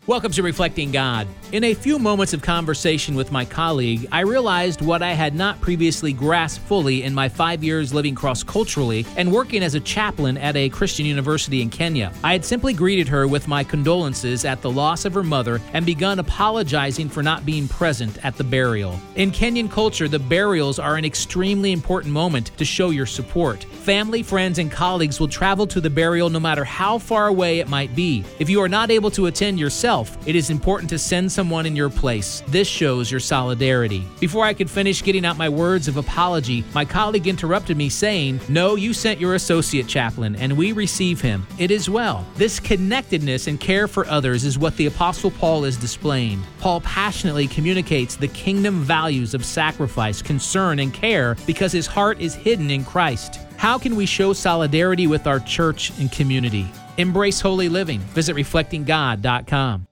Welcome to Reflecting God. In a few moments of conversation with my colleague, I realized what I had not previously grasped fully in my 5 years living cross-culturally and working as a chaplain at a Christian university in Kenya. I had simply greeted her with my condolences at the loss of her mother and begun apologizing for not being present at the burial. In Kenyan culture, the burials are an extremely important moment to show your support. Family, friends, and colleagues will travel to the burial no matter how far away it might be. If you are not able to attend yourself, it is important to send someone in your place. This shows your solidarity. Before I could finish getting out my words of apology, my colleague interrupted me saying, "No, you sent your associate chaplain, and we receive him. It is well." This connectedness and care for others is what the Apostle Paul is displaying. Paul passionately communicates the kingdom values of sacrifice, concern, and care because his heart is hidden in Christ. How can we show solidarity with our church and community? Embrace holy living. Visit reflectinggod.com.